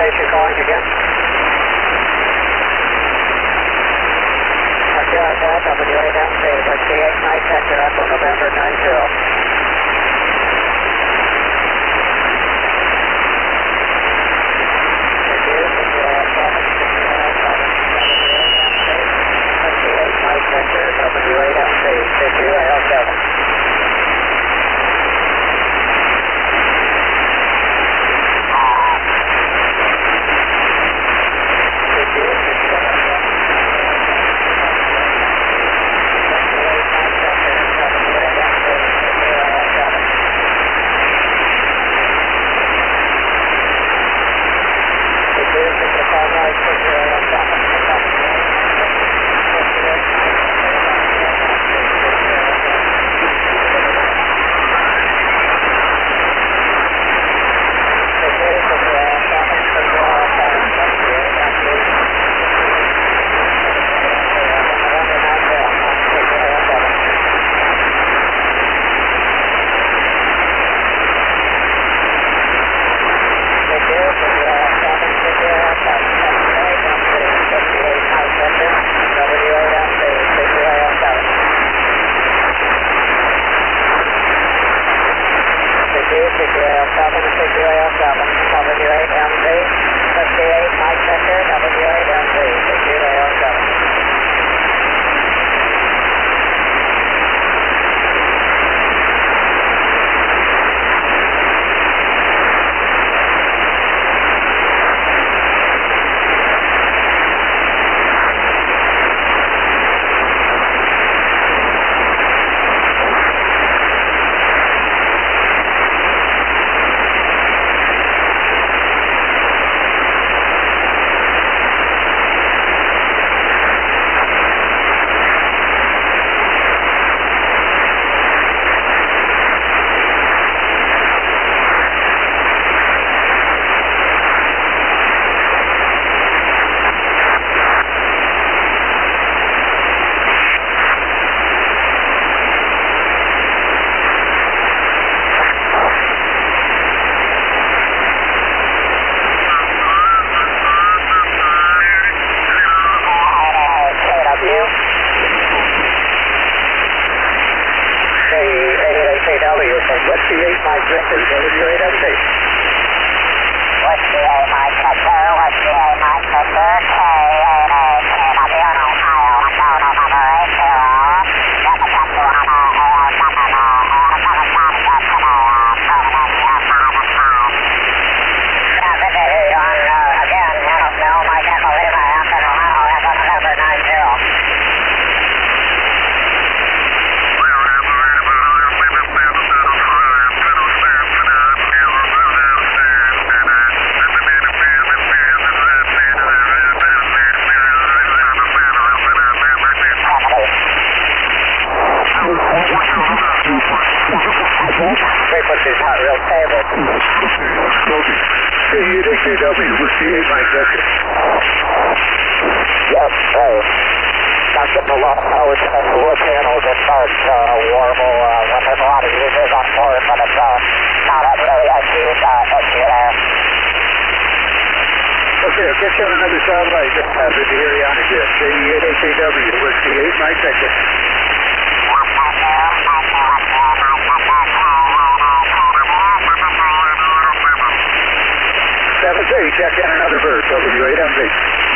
station calling again. Roger, WAMC, Whiskey 8 Mike Hector, Echo November 90. Frequency's not real stable. CW, Whiskey 8 Mike Hector. Yep, hey. Not getting a lot of power to the wood panels at first, Warble, when there's a lot of users on board, but it's not really acute there. Okay, I'll get you on another satellite. Just happy to hear you on again. CW, Whiskey 8 Mike Hector. Check in another bird, WAMC.